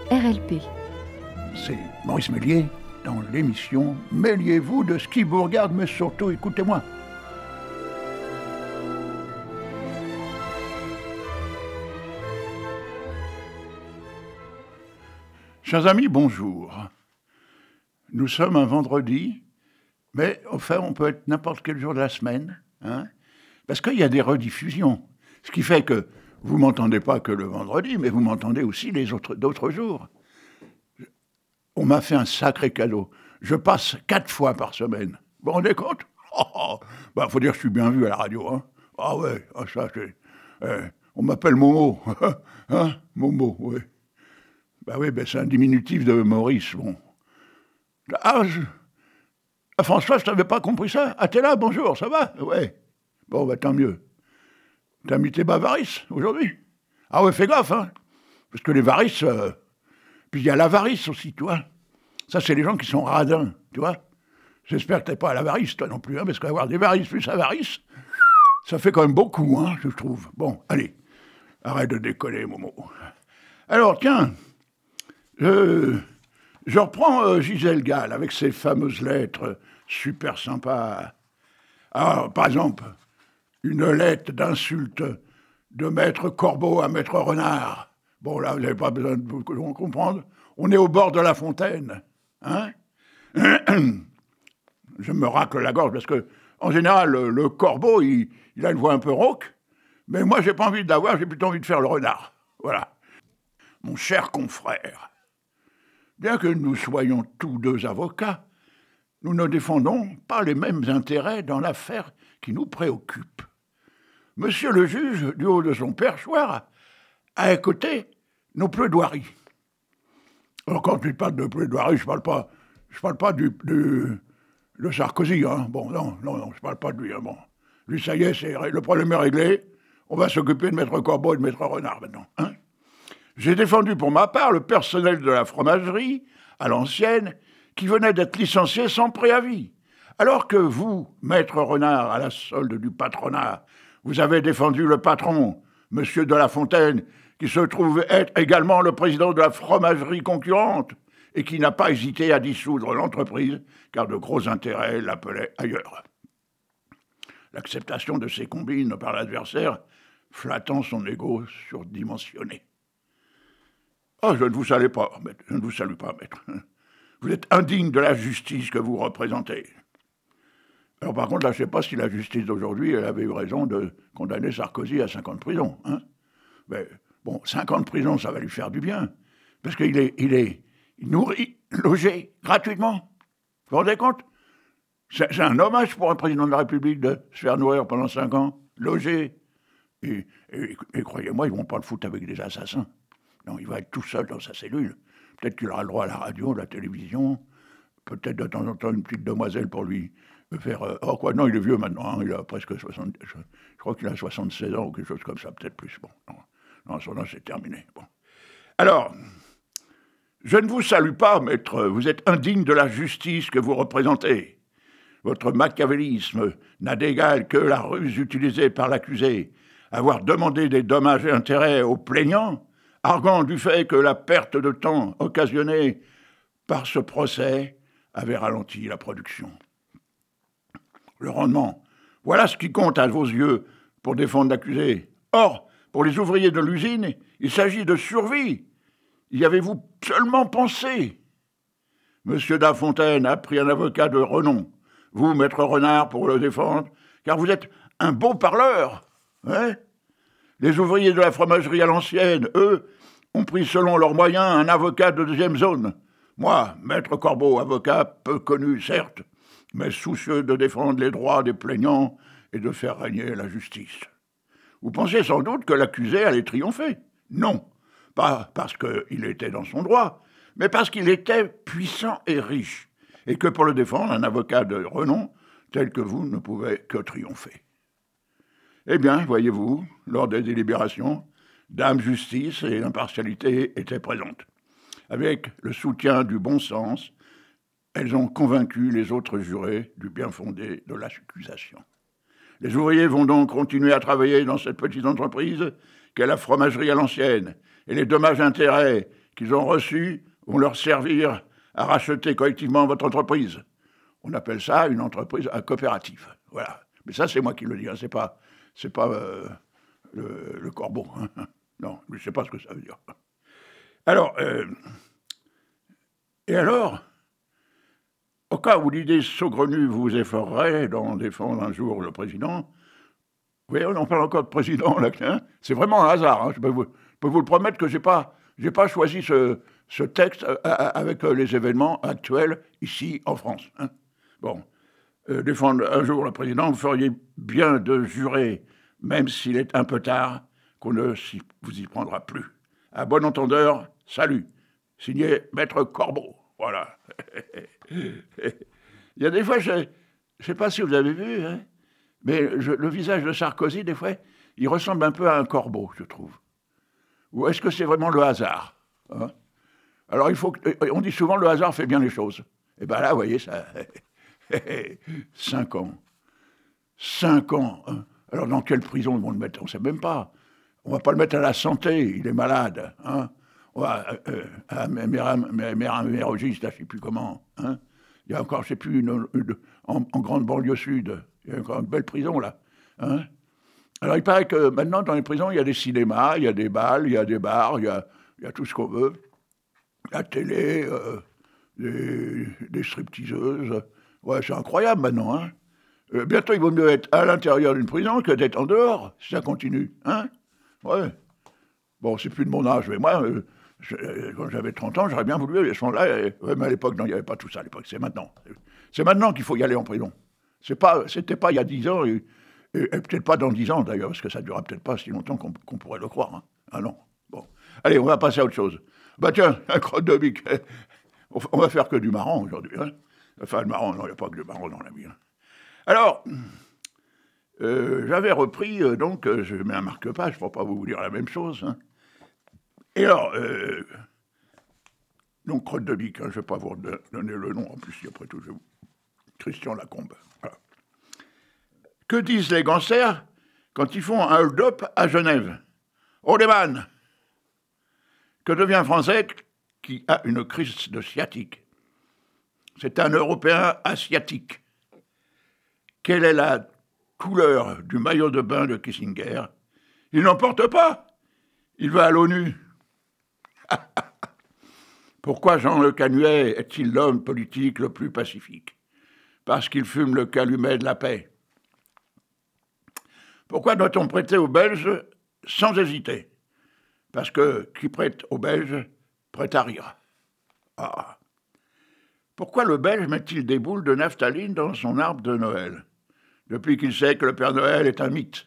RLP. C'est Maurice Méliès dans l'émission « Mêliez-vous de ce qui vous regarde, mais surtout écoutez-moi ». Chers amis, bonjour. Nous sommes un vendredi, mais enfin on peut être n'importe quel jour de la semaine, parce qu'il y a des rediffusions. Ce qui fait que vous ne m'entendez pas que le vendredi, mais vous m'entendez aussi d'autres jours. On m'a fait un sacré cadeau. Je passe 4 fois par semaine. Vous vous rendez compte ? Faut dire que je suis bien vu à la radio. Ah ouais, ça c'est... on m'appelle Momo. Momo, oui. C'est un diminutif de Maurice, bon. François, je t'avais pas compris ça. Ah, t'es là, bonjour, ça va ? Ouais. Bon, tant mieux. T'as mis tes bavarices aujourd'hui ? Ah ouais, fais gaffe, parce que les varices... Puis il y a l'avarice aussi, tu vois. Ça, c'est les gens qui sont radins, tu vois. J'espère que t'es pas à l'avarice, toi non plus, parce qu'avoir des varices plus avarice, ça fait quand même beaucoup, je trouve. Bon, allez, arrête de déconner, Momo. Alors, tiens, je reprends Gisèle Gall avec ses fameuses lettres super sympas. Alors, par exemple, une lettre d'insulte de Maître Corbeau à Maître Renard. Bon, là, vous n'avez pas besoin de comprendre. On est au bord de la fontaine. Je me racle la gorge parce que, en général, le corbeau, il a une voix un peu rauque. Mais moi, j'ai pas envie de l'avoir, j'ai plutôt envie de faire le renard. Voilà. Mon cher confrère, bien que nous soyons tous deux avocats, nous ne défendons pas les mêmes intérêts dans l'affaire qui nous préoccupe. Monsieur le juge, du haut de son perchoir, a écouté nos plaidoiries. Alors, quand tu parles de plaidoiries, je parle pas de Sarkozy, Bon, non, je parle pas de lui, Bon, lui, ça y est, le problème est réglé. On va s'occuper de Maître Corbeau et de Maître Renard, maintenant, J'ai défendu, pour ma part, le personnel de la fromagerie, à l'ancienne, qui venait d'être licencié sans préavis. Alors que vous, Maître Renard, à la solde du patronat, vous avez défendu le patron, Monsieur de La Fontaine, qui se trouve être également le président de la fromagerie concurrente et qui n'a pas hésité à dissoudre l'entreprise car de gros intérêts l'appelaient ailleurs. L'acceptation de ces combines par l'adversaire flattant son ego surdimensionné. Je ne vous salue pas, maître. Vous êtes indigne de la justice que vous représentez. Alors par contre, là, je ne sais pas si la justice d'aujourd'hui, elle avait eu raison de condamner Sarkozy à 5 ans de prison. Mais bon, 5 ans de prison, ça va lui faire du bien. Parce qu'il est nourri, logé, gratuitement. Vous vous rendez compte ? C'est un hommage pour un président de la République de se faire nourrir pendant 5 ans, logé. Et croyez-moi, ils ne vont pas le foutre avec des assassins. Non, il va être tout seul dans sa cellule. Peut-être qu'il aura le droit à la radio, à la télévision. Peut-être de temps en temps une petite demoiselle pour lui faire... non, il est vieux maintenant, il a presque 60... Je crois qu'il a 76 ans ou quelque chose comme ça, peut-être plus. Bon, non, son âge, c'est terminé. Bon. Alors, je ne vous salue pas, maître. Vous êtes indigne de la justice que vous représentez. Votre machiavélisme n'a d'égal que la ruse utilisée par l'accusé, avoir demandé des dommages et intérêts aux plaignants, arguant du fait que la perte de temps occasionnée par ce procès avait ralenti la production. Le rendement, voilà ce qui compte à vos yeux pour défendre l'accusé. Or, pour les ouvriers de l'usine, il s'agit de survie. Y avez-vous seulement pensé ? Monsieur de La Fontaine a pris un avocat de renom. Vous, maître Renard, pour le défendre, car vous êtes un beau parleur. Les ouvriers de la fromagerie à l'ancienne, eux, ont pris selon leurs moyens un avocat de 2e zone. Moi, maître Corbeau, avocat peu connu, certes, mais soucieux de défendre les droits des plaignants et de faire régner la justice. Vous pensez sans doute que l'accusé allait triompher. Non, pas parce qu'il était dans son droit, mais parce qu'il était puissant et riche, et que pour le défendre, un avocat de renom tel que vous ne pouvait que triompher. Eh bien, voyez-vous, lors des délibérations, Dame Justice et l'impartialité étaient présentes. Avec le soutien du bon sens, elles ont convaincu les autres jurés du bien fondé de l'accusation. Les ouvriers vont donc continuer à travailler dans cette petite entreprise qu'est la fromagerie à l'ancienne, et les dommages-intérêts qu'ils ont reçus vont leur servir à racheter collectivement votre entreprise. On appelle ça une entreprise, un coopératif. Voilà. Mais ça, c'est moi qui le dis, hein. C'est pas le corbeau. Hein. Non, je ne sais pas ce que ça veut dire. Alors, et alors, au cas où l'idée saugrenue vous efforerait d'en défendre un jour le président, vous voyez, on parle encore de président, là, hein, c'est vraiment un hasard. Hein, je peux vous le promettre que j'ai pas choisi ce texte avec les événements actuels ici en France. Hein. Bon, défendre un jour le président, vous feriez bien de jurer, même s'il est un peu tard, qu'on ne vous y prendra plus. À bon entendeur, salut. Signé Maître Corbeau. Voilà. Il y a des fois, je ne sais pas si vous avez vu, hein, mais le visage de Sarkozy, des fois, il ressemble un peu à un corbeau, je trouve. Ou est-ce que c'est vraiment le hasard, hein? Alors, on dit souvent le hasard fait bien les choses. Et bien là, vous voyez, ça... 5 ans. 5 ans. Hein. Alors, dans quelle prison ils vont le mettre? On ne sait même pas. On ne va pas le mettre à la santé, il est malade. Hein. On va à Mérogis, je ne sais plus comment. Hein. Il y a encore, je ne sais plus, en grande banlieue sud, il y a encore une belle prison, là. Hein. Alors, il paraît que maintenant, dans les prisons, il y a des cinémas, il y a des balles, il y a des bars, il y a tout ce qu'on veut. La télé, des stripteaseuses. Ouais, c'est incroyable maintenant. Hein. Bientôt, il vaut mieux être à l'intérieur d'une prison que d'être en dehors, si ça continue. Hein. Ouais. Bon, c'est plus de mon âge, mais moi, quand j'avais 30 ans, j'aurais bien voulu aller à ce moment-là. Ouais, mais à l'époque, non, il n'y avait pas tout ça à l'époque. C'est maintenant. C'est maintenant qu'il faut y aller en prison. C'était pas il y a 10 ans, et peut-être pas dans 10 ans d'ailleurs, parce que ça ne durera peut-être pas si longtemps qu'on pourrait le croire. Hein. Ah non. Bon. Allez, on va passer à autre chose. Bah tiens, un crotte de bique. On va faire que du marrant aujourd'hui. Hein. Enfin, le marrant, non, il n'y a pas que du marrant dans la vie. Hein. Alors, j'avais repris, donc, je mets un marque-page pour ne pas vous dire la même chose. Hein. Et alors, donc, crotte de bique, hein, je ne vais pas vous donner le nom, en plus, après tout, Christian Lacombe. Voilà. Que disent les gangsters quand ils font un hold-up à Genève? Odeman, que devient un Français qui a une crise de sciatique? C'est un Européen asiatique. Quelle est la couleur du maillot de bain de Kissinger? Il n'en porte pas. Il va à l'ONU. Pourquoi Jean Le Canuet est-il l'homme politique le plus pacifique? Parce qu'il fume le calumet de la paix. Pourquoi doit-on prêter aux Belges sans hésiter? Parce que qui prête aux Belges prête à rire. Ah. Pourquoi le Belge met-il des boules de naphtaline dans son arbre de Noël, depuis qu'il sait que le Père Noël est un mythe?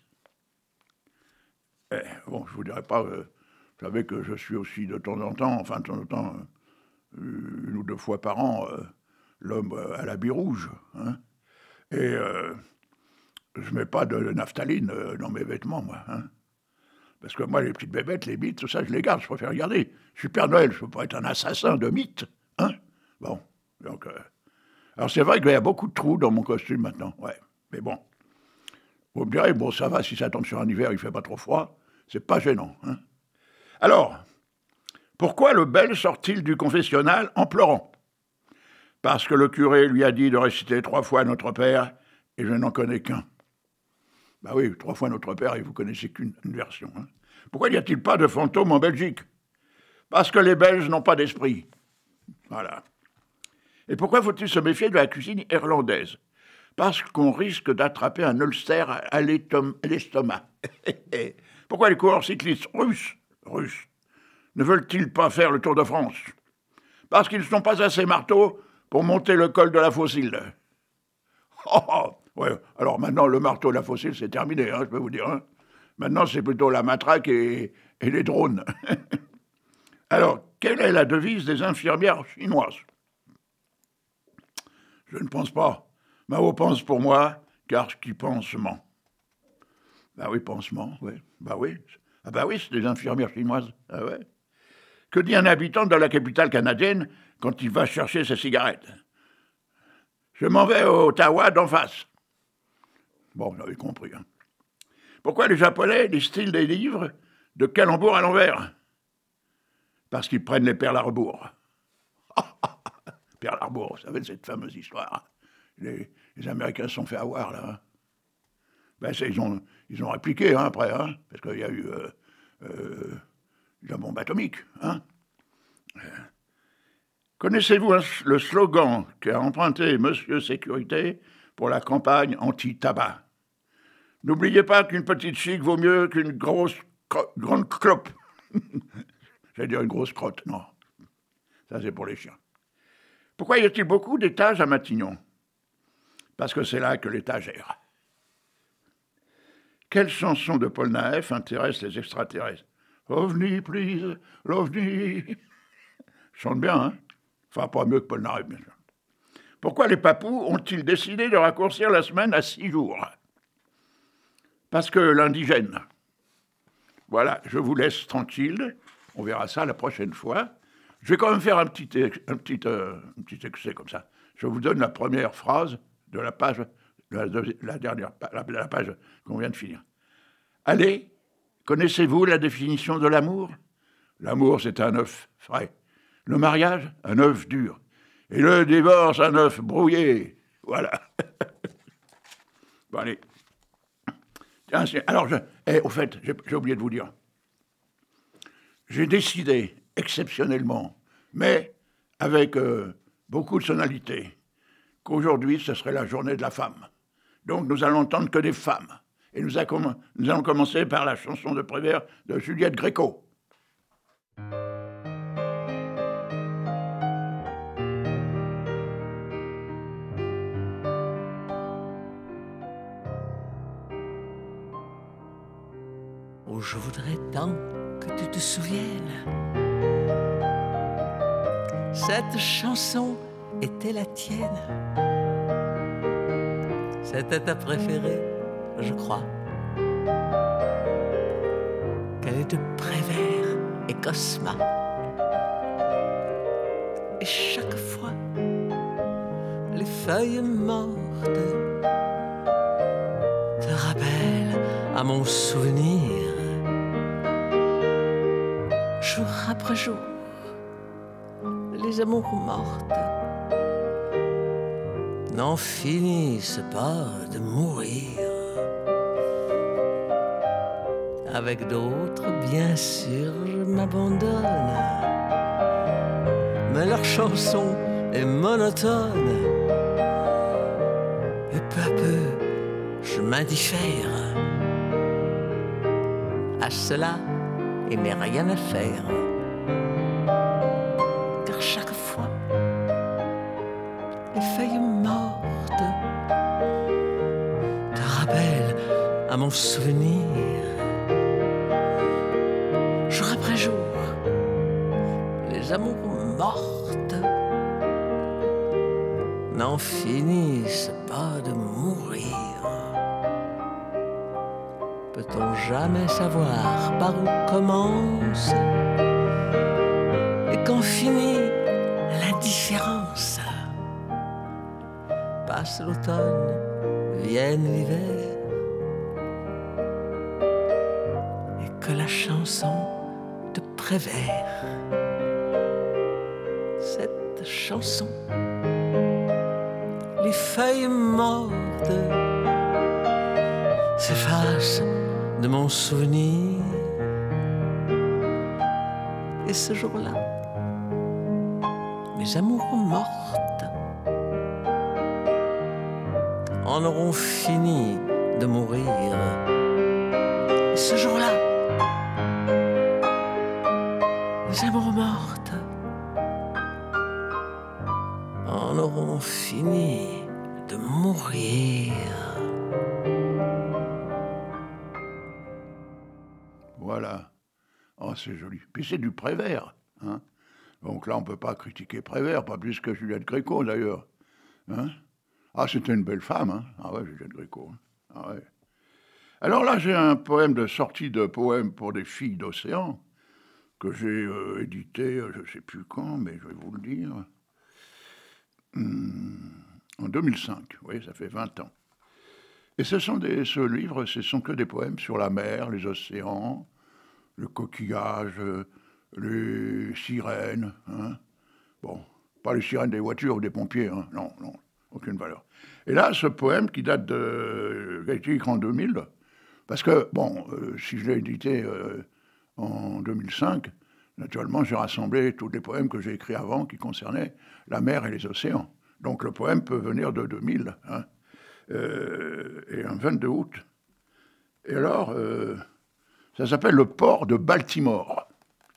Bon, je ne vous dirai pas, vous savez que je suis aussi de temps en temps, une ou deux fois par an, l'homme à l'habit rouge. Hein, et je ne mets pas de naphtaline dans mes vêtements, moi. Hein, parce que moi, les petites bébêtes, les mythes, tout ça, je les garde, je préfère regarder. Je suis Père Noël, je ne peux pas être un assassin de mythes. Hein, bon, donc... alors c'est vrai qu'il y a beaucoup de trous dans mon costume maintenant, ouais. Mais bon, vous me direz, bon, ça va, si ça tombe sur un hiver, il ne fait pas trop froid, c'est pas gênant. Hein. Alors, pourquoi le Belge sort-il du confessionnal en pleurant? Parce que le curé lui a dit de réciter 3 fois Notre Père, et je n'en connais qu'un. Ben oui, 3 fois Notre Père, et vous connaissez qu'une version. Hein. Pourquoi n'y a-t-il pas de fantômes en Belgique? Parce que les Belges n'ont pas d'esprit. Voilà. Et pourquoi faut-il se méfier de la cuisine irlandaise? Parce qu'on risque d'attraper un ulcère à l'estomac. Pourquoi les coureurs cyclistes russes ne veulent-ils pas faire le Tour de France? Parce qu'ils ne sont pas assez marteaux pour monter le col de la Fossile. Ouais. Alors maintenant, le marteau de la Fossile, c'est terminé, hein, je peux vous dire. Hein. Maintenant, c'est plutôt la matraque et les drones. Alors, quelle est la devise des infirmières chinoises? Je ne pense pas. Mao pense pour moi, car ce qui pense ment. Bah oui, pansement, oui. Bah oui. Ah bah oui, c'est des infirmières chinoises. Ah ouais. Que dit un habitant de la capitale canadienne quand il va chercher ses cigarettes? Je m'en vais au Ottawa d'en face. Bon, vous avez compris. Hein. Pourquoi les Japonais lisent-ils des livres de calembours à l'envers? parce qu'ils prennent les perles à rebours. Pearl Harbor, vous savez, cette fameuse histoire. Les Américains se sont fait avoir, là. Ben, ils ont répliqué, après, parce qu'il y a eu la bombe atomique. Connaissez-vous le slogan qu'a emprunté Monsieur Sécurité pour la campagne anti-tabac? N'oubliez pas qu'une petite chic vaut mieux qu'une grande clope. J'allais dire une grosse crotte, non. Ça, c'est pour les chiens. Pourquoi y a-t-il beaucoup d'étages à Matignon? Parce que c'est là que l'État gère. Quelle chanson de Paul Naef intéresse les extraterrestres? OVNI, please, l'OVNI. Chante bien, Enfin, pas mieux que Paul Naef, bien sûr. Pourquoi les papous ont-ils décidé de raccourcir la semaine à 6 jours? Parce que l'indigène. Voilà, je vous laisse tranquille. On verra ça la prochaine fois. Je vais quand même faire un petit excès comme ça. Je vous donne la première phrase de la page, la page qu'on vient de finir. Allez, connaissez-vous la définition de l'amour? L'amour, c'est un œuf frais. Le mariage, un œuf dur. Et le divorce, un œuf brouillé. Voilà. Bon, allez. Tiens, alors, au fait, j'ai oublié de vous dire. J'ai décidé, exceptionnellement, mais avec beaucoup de sonalité, qu'aujourd'hui, ce serait la journée de la femme. Donc, nous allons entendre que des femmes. Et nous allons commencer par la chanson de Prévert de Juliette Gréco. Oh, je voudrais tant que tu te souviennes. Cette chanson était la tienne. C'était ta préférée, je crois. Qu'elle est de Prévert et Cosma. Et chaque fois, les feuilles mortes te rappellent à mon souvenir. Jour après jour, les amours mortes n'en finissent pas de mourir. Avec d'autres, bien sûr, je m'abandonne. Mais leur chanson est monotone. Et peu à peu, je m'indiffère. À cela, il n'est rien à faire. Car chaque fois, les feuilles mortes te rappellent à mon souvenir. Jour après jour, les amours mortes n'en finissent pas de mourir. Peut-on jamais savoir par où commence et quand finit l'indifférence? Passe l'automne, vienne l'hiver, et que la chanson de Prévert, cette chanson, les feuilles mortes s'effacent de mon souvenir. Et ce jour-là, mes amours mortes en auront fini de mourir. Et ce jour-là, mes amours mortes en auront fini de mourir. Voilà. Oh, c'est joli. Puis c'est du Prévert. Donc là, on ne peut pas critiquer Prévert, pas plus que Juliette Gréco, d'ailleurs. Ah, c'était une belle femme. Ah ouais, Juliette Gréco. Ah ouais. Alors là, j'ai un poème de sortie de poèmes pour des filles d'océan que j'ai édité, je ne sais plus quand, mais je vais vous le dire, en 2005. Oui, ça fait 20 ans. Et ce livre, ce sont que des poèmes sur la mer, les océans, le coquillage, les sirènes, hein. Bon, pas les sirènes des voitures ou des pompiers, hein. Non, aucune valeur. Et là, ce poème qui a été écrit en 2000, parce que, bon, si je l'ai édité en 2005, naturellement, j'ai rassemblé tous les poèmes que j'ai écrits avant qui concernaient la mer et les océans. Donc le poème peut venir de 2000, hein, et un 22 août. Et alors, ça s'appelle le port de Baltimore.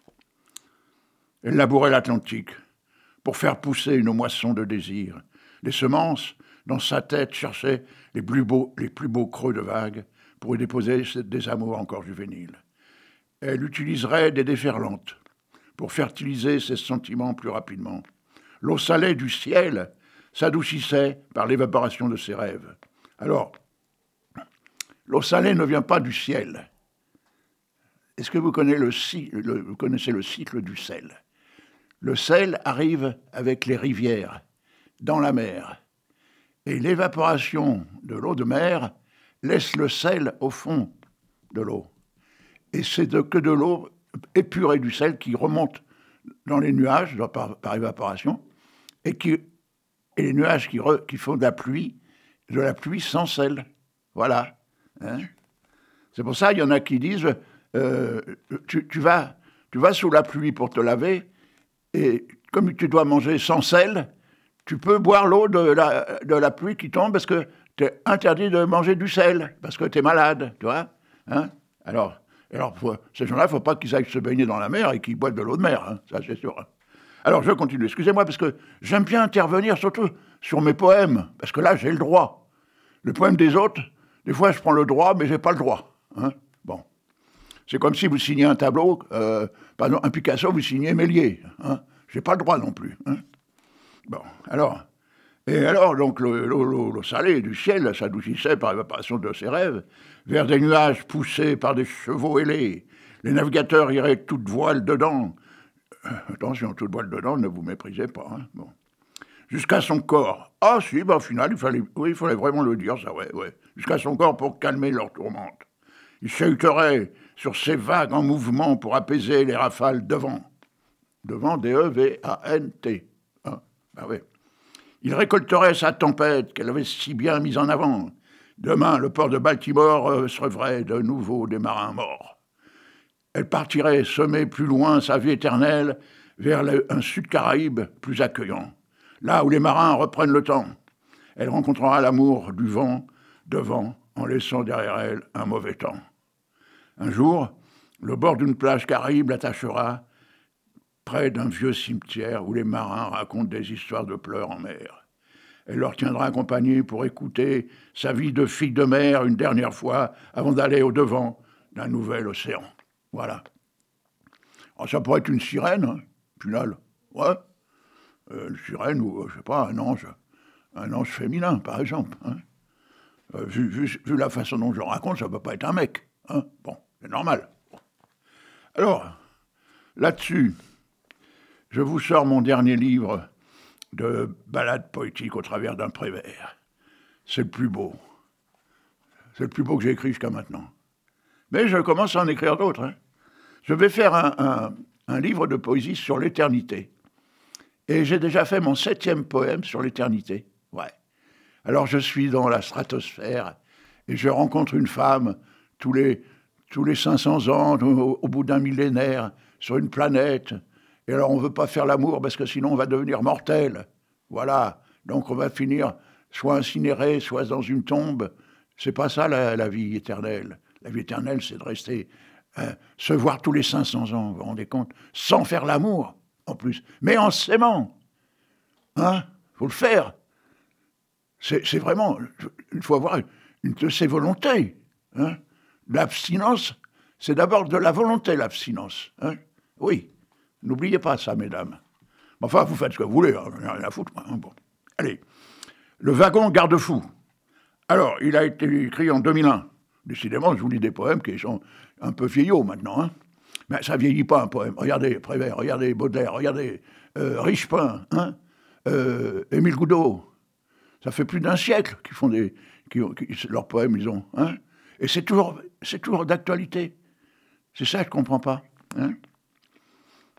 Elle labourait l'Atlantique pour faire pousser une moisson de désir. Les semences, dans sa tête, cherchaient les plus beaux creux de vagues pour y déposer des amours encore juvéniles. Elle utiliserait des déferlantes pour fertiliser ses sentiments plus rapidement. L'eau salée du ciel s'adoucissait par l'évaporation de ses rêves. Alors, l'eau salée ne vient pas du ciel. Est-ce que vous connaissez le cycle du sel? Le sel arrive avec les rivières, dans la mer. Et l'évaporation de l'eau de mer laisse le sel au fond de l'eau. Et c'est que de l'eau épurée du sel qui remonte dans les nuages par évaporation, et les nuages qui font de la pluie sans sel. Voilà. Hein? C'est pour ça qu'il y en a qui disent tu vas sous la pluie pour te laver, et comme tu dois manger sans sel, tu peux boire l'eau de la pluie qui tombe parce que tu es interdit de manger du sel, parce que tu es malade, tu vois. Hein? Alors, ces gens-là, il ne faut pas qu'ils aillent se baigner dans la mer et qu'ils boivent de l'eau de mer, hein, ça c'est sûr. Alors je continue, excusez-moi, parce que j'aime bien intervenir surtout sur mes poèmes, parce que là j'ai le droit. Le poème des autres, des fois je prends le droit, mais je n'ai pas le droit. Hein. Bon. C'est comme si vous signez un tableau, par exemple un Picasso, vous signez Méliès. Hein. Je n'ai pas le droit non plus. Hein. Bon, alors, donc, l'eau salée du ciel s'adoucissait par l'évaporation de ses rêves, vers des nuages poussés par des chevaux ailés. Les navigateurs iraient toute voile dedans. Attention, toute voile dedans, ne vous méprisez pas. Hein. Bon. Jusqu'à son corps. Ah si, au final, il fallait vraiment le dire, ça, ouais. Jusqu'à son corps pour calmer leur tourmente. Il chahuteraient sur ces vagues en mouvement pour apaiser les rafales de vent. De vent, D-E-V-A-N-T. Hein, ben oui. Il récolterait sa tempête qu'elle avait si bien mise en avant. Demain, le port de Baltimore se rêverait de nouveau des marins morts. Elle partirait semer plus loin sa vie éternelle vers un sud Caraïbe plus accueillant, là où les marins reprennent le temps. Elle rencontrera l'amour du vent devant, en laissant derrière elle un mauvais temps. Un jour, le bord d'une plage Caraïbe l'attachera près d'un vieux cimetière où les marins racontent des histoires de pleurs en mer. Elle leur tiendra compagnie pour écouter sa vie de fille de mer une dernière fois avant d'aller au-devant d'un nouvel océan. Voilà. Alors ça pourrait être une sirène, hein, final. Ouais. Une sirène ou, je sais pas, un ange féminin, par exemple. Hein. Vu la façon dont je raconte, ça ne peut pas être un mec. Hein. Bon, c'est normal. Alors, là-dessus, je vous sors mon dernier livre de ballades poétiques au travers d'un prévert. C'est le plus beau. C'est le plus beau que j'ai écrit jusqu'à maintenant. Mais je commence à en écrire d'autres. Hein. Je vais faire un livre de poésie sur l'éternité. Et j'ai déjà fait mon 7e poème sur l'éternité. Ouais. Alors je suis dans la stratosphère et je rencontre une femme tous les 500 ans, au bout d'un millénaire, sur une planète. Et alors on ne veut pas faire l'amour parce que sinon on va devenir mortel. Voilà. Donc on va finir soit incinéré, soit dans une tombe. C'est pas ça la vie éternelle. La vie éternelle, c'est de rester, se voir tous les 500 ans, vous vous rendez compte, sans faire l'amour, en plus, mais en s'aimant. Hein, faut le faire. C'est vraiment, il faut avoir une de ces volontés. Hein. L'abstinence, c'est d'abord de la volonté, l'abstinence. Hein. Oui, n'oubliez pas ça, mesdames. Enfin, vous faites ce que vous voulez, hein, rien à foutre. Hein. Bon. Allez, le wagon garde-fou. Alors, il a été écrit en 2001. Décidément, je vous lis des poèmes qui sont un peu vieillots maintenant. Hein. Mais ça ne vieillit pas un poème. Regardez Prévert, regardez Baudelaire, regardez Richepin, hein, Émile Goudot. Ça fait plus d'un siècle qu'ils font leurs poèmes, ils ont. Hein. Et c'est toujours d'actualité. C'est ça que je ne comprends pas. Hein.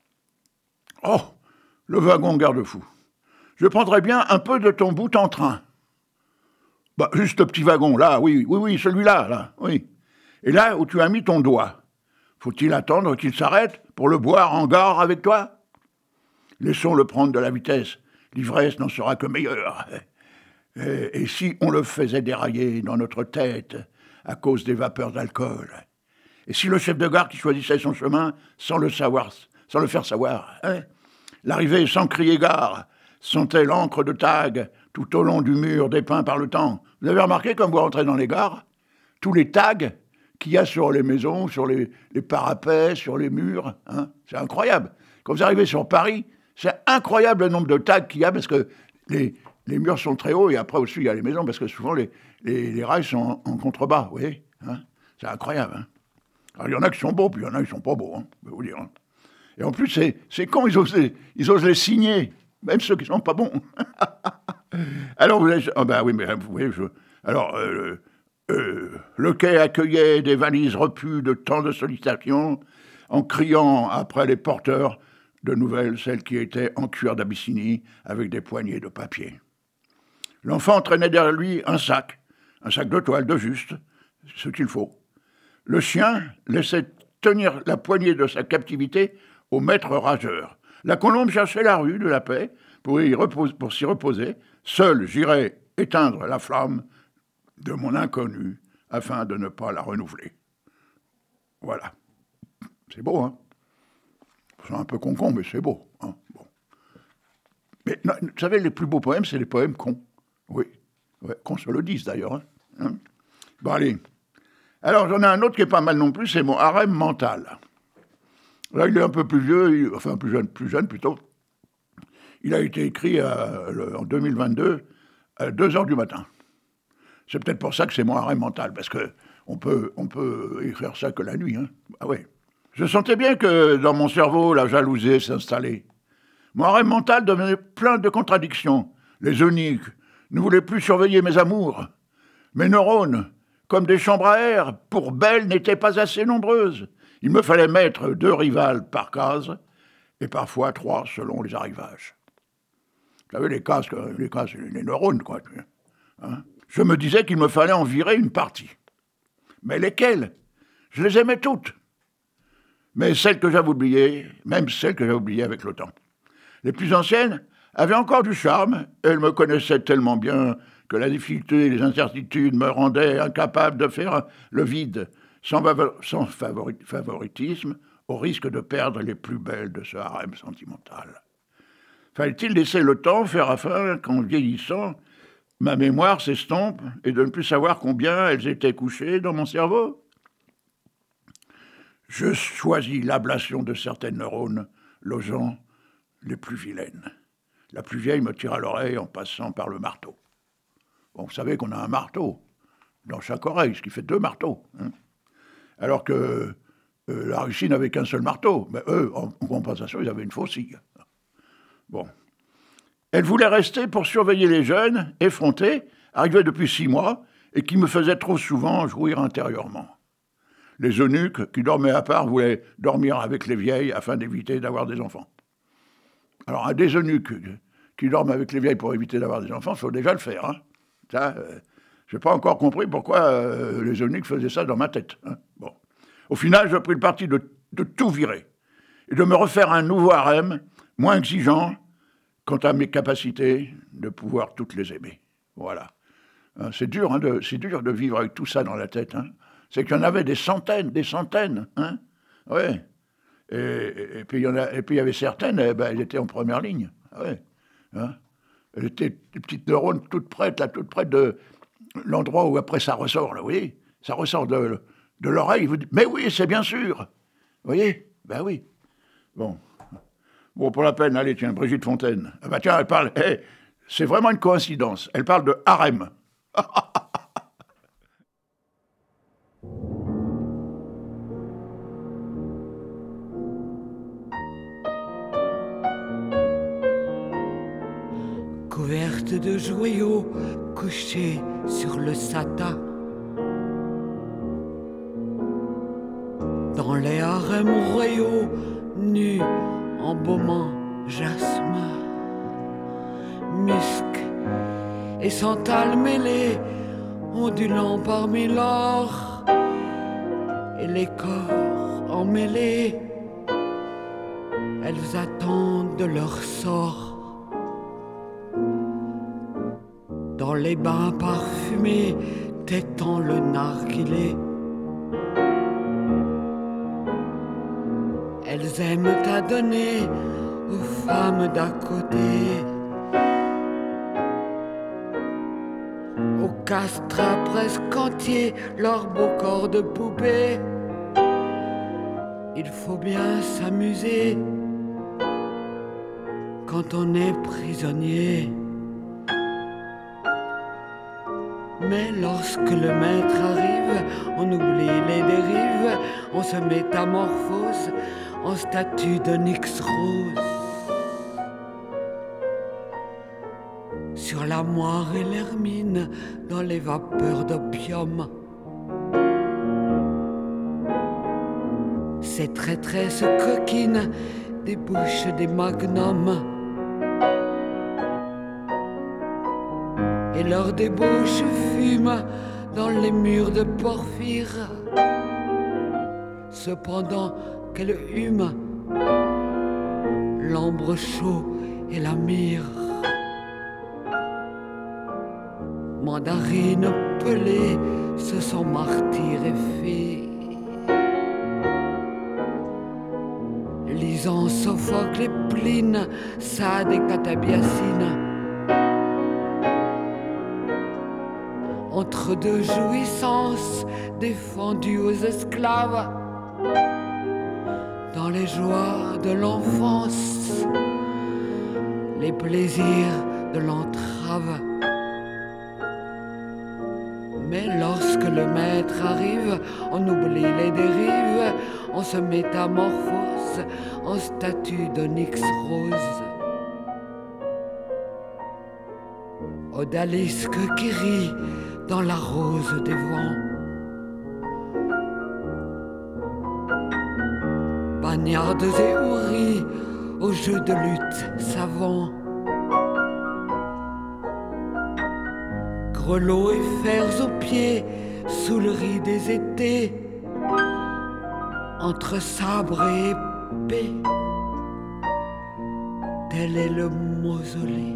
Oh, le wagon garde-fou. Je prendrais bien un peu de ton bout en train. Bah, juste le petit wagon, là, oui, celui-là, là, oui. Et là où tu as mis ton doigt, faut-il attendre qu'il s'arrête pour le boire en gare avec toi? Laissons-le prendre de la vitesse, l'ivresse n'en sera que meilleure. Et si on le faisait dérailler dans notre tête à cause des vapeurs d'alcool? Et si le chef de gare qui choisissait son chemin sans le faire savoir, hein? L'arrivée sans crier gare sentait l'encre de tag tout au long du mur dépeint par le temps. Vous avez remarqué quand vous rentrez dans les gares, tous les tags qu'il y a sur les maisons, sur les parapets, sur les murs, hein? C'est incroyable. Quand vous arrivez sur Paris, c'est incroyable le nombre de tags qu'il y a parce que les murs sont très hauts et après aussi il y a les maisons parce que souvent les rails sont en contrebas, vous voyez, hein? C'est incroyable. Hein? Alors il y en a qui sont beaux, puis il y en a qui sont pas beaux, hein, je vais vous dire. Hein. Et en plus, c'est quand ils osent les signer, même ceux qui sont pas bons. Alors, oui, mais vous voyez, le quai accueillait des valises repues de tant de sollicitations, en criant après les porteurs de nouvelles, celles qui étaient en cuir d'Abyssinie, avec des poignées de papier. L'enfant traînait derrière lui un sac de toile de juste, ce qu'il faut. Le chien laissait tenir la poignée de sa captivité au maître rageur. La colombe cherchait la rue de la paix pour s'y reposer. Seul, j'irais éteindre la flamme de mon inconnu afin de ne pas la renouveler. Voilà. C'est beau, hein? C'est un peu con, mais c'est beau. Hein, bon. Mais non, vous savez, les plus beaux poèmes, c'est les poèmes cons. Oui. Ouais, qu'on se le dise d'ailleurs. Hein. Bon, allez. Alors, j'en ai un autre qui est pas mal non plus, c'est mon harem mental. Là, il est un peu plus vieux, enfin plus jeune plutôt. Il a été écrit en 2022 à 2h du matin. C'est peut-être pour ça que c'est mon harem mental, parce qu'on peut écrire ça que la nuit. Hein. Ah ouais. Je sentais bien que dans mon cerveau, la jalousie s'installait. Mon harem mental devenait plein de contradictions. Les eunuques ne voulaient plus surveiller mes amours. Mes neurones, comme des chambres à air, pour belles, n'étaient pas assez nombreuses. Il me fallait mettre 2 rivales par case, et parfois 3 selon les arrivages. Vous savez, les cases, les neurones, quoi. Hein? Je me disais qu'il me fallait en virer une partie. Mais lesquelles? Je les aimais toutes. Mais celles que j'avais oubliées, même celles que j'avais oubliées avec le temps. Les plus anciennes avaient encore du charme, et elles me connaissaient tellement bien que la difficulté et les incertitudes me rendaient incapable de faire le vide, sans favoritisme, au risque de perdre les plus belles de ce harem sentimental. Fallait-il laisser le temps faire afin qu'en vieillissant, ma mémoire s'estompe et de ne plus savoir combien elles étaient couchées dans mon cerveau? Je choisis l'ablation de certaines neurones, logeant les plus vilaines. La plus vieille me tire à l'oreille en passant par le marteau. Bon, vous savez qu'on a un marteau dans chaque oreille, ce qui fait 2 marteaux. Hein. Alors que la Russie n'avait qu'un seul marteau. Mais eux, en compensation, ils avaient une faucille. Bon. Elle voulait rester pour surveiller les jeunes, effrontés, arrivés depuis 6 mois, et qui me faisaient trop souvent jouir intérieurement. Les eunuques, qui dormaient à part, voulaient dormir avec les vieilles afin d'éviter d'avoir des enfants. Alors, un des eunuques qui dorment avec les vieilles pour éviter d'avoir des enfants, il faut déjà le faire. Hein. Ça, je n'ai pas encore compris pourquoi les eunuques faisaient ça dans ma tête. Hein. Bon. Au final, j'ai pris le parti de tout virer et de me refaire un nouveau harem, moins exigeant quant à mes capacités de pouvoir toutes les aimer. Voilà. Hein, c'est dur de vivre avec tout ça dans la tête. Hein. C'est qu'il y en avait des centaines. Hein. Ouais. Et puis il y avait certaines, elles étaient en première ligne. Ouais. Hein. Elles étaient des petites neurones toutes près de l'endroit où après ça ressort, là, vous voyez. Ça ressort de l'oreille. Vous dites, mais oui, c'est bien sûr. Vous voyez? Ben oui. Bon, pour la peine, allez, tiens, Brigitte Fontaine. Ah ben tiens, elle parle, c'est vraiment une coïncidence. Elle parle de harem. Couverte de joyaux, couchée sur le satin. Dans les harems royaux, nus, embaumant jasmin, musc et santal mêlés, ondulant parmi l'or et les corps emmêlés. Elles attendent de leur sort. Dans les bains parfumés, tétant le narguilé. Elles aiment à donner aux femmes d'à côté, aux castrats presque entiers, leur beau corps de poupée. Il faut bien s'amuser quand on est prisonnier. Mais lorsque le maître arrive, on oublie les dérives, on se métamorphose en statue d'onyx rose. Sur la moire et l'hermine, dans les vapeurs d'opium. Ces traîtresses coquines débouchent des magnums. Et leur débauche fume dans les murs de porphyre. Cependant qu'elle hume l'ambre chaud et la myrrhe. Mandarine pelée, ce sont martyrs et fées. Lisant Sophocle et Pline, Sade et Catabiacine. Entre deux jouissances défendues aux esclaves, dans les joies de l'enfance, les plaisirs de l'entrave. Mais lorsque le maître arrive, on oublie les dérives, on se métamorphose en statue d'onyx rose. Odalisque qui rit dans la rose des vents. Bagnardes et houris au jeu de lutte savant. Grelots et fers aux pieds sous le riz des étés. Entre sabre et épée, tel est le mausolée.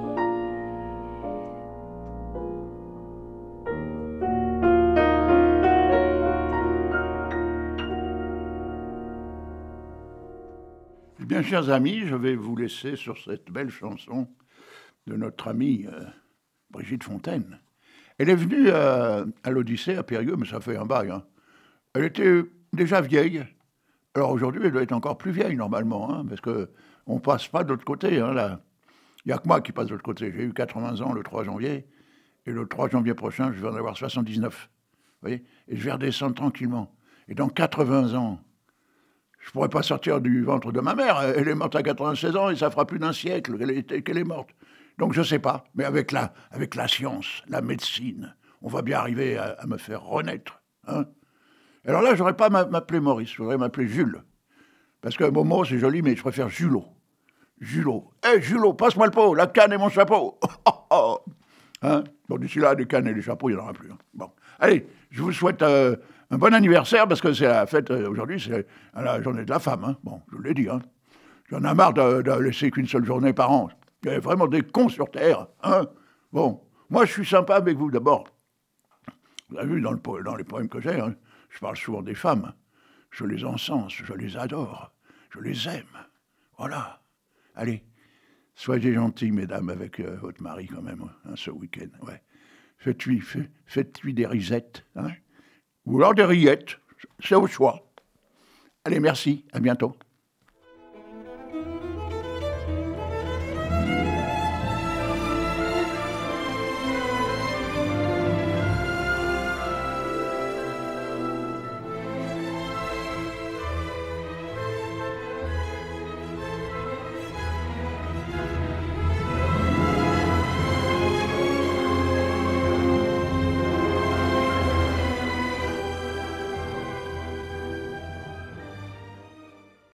Bien, chers amis, je vais vous laisser sur cette belle chanson de notre amie Brigitte Fontaine. Elle est venue à l'Odyssée à Périgueux, mais ça fait un bail. Hein. Elle était déjà vieille. Alors aujourd'hui, elle doit être encore plus vieille normalement, hein, parce qu'on ne passe pas de l'autre côté. Hein, là. Il n'y a que moi qui passe de l'autre côté. J'ai eu 80 ans le 3 janvier, et le 3 janvier prochain, je vais en avoir 79. Vous voyez ? Et je vais redescendre tranquillement. Et dans 80 ans, je ne pourrais pas sortir du ventre de ma mère. Elle est morte à 96 ans et ça fera plus d'un siècle qu'elle est morte. Donc je ne sais pas, mais avec la science, la médecine, on va bien arriver à me faire renaître. Hein. Alors là, je n'aurais pas m'appeler Maurice, je voudrais m'appeler Jules. Parce que Momo, c'est joli, mais je préfère Julot. Julot. Hé, Julot, passe-moi le pot, la canne et mon chapeau. Hein. Bon, d'ici là, des cannes et des chapeaux, il n'y en aura plus. Hein. Bon. Allez, je vous souhaite un bon anniversaire, parce que c'est la fête, aujourd'hui, c'est la journée de la femme. Hein. Bon, je vous l'ai dit. Hein. J'en ai marre de laisser qu'une seule journée par an. Il y a vraiment des cons sur Terre. Hein. Bon, moi, je suis sympa avec vous, d'abord. Vous avez vu, dans les poèmes que j'ai, hein, je parle souvent des femmes. Je les encense, je les adore, je les aime. Voilà. Allez, soyez gentils, mesdames, avec votre mari, quand même, hein, ce week-end. Ouais. Faites-lui des risettes, hein. Ou alors des rillettes, c'est au choix. Allez, merci, à bientôt.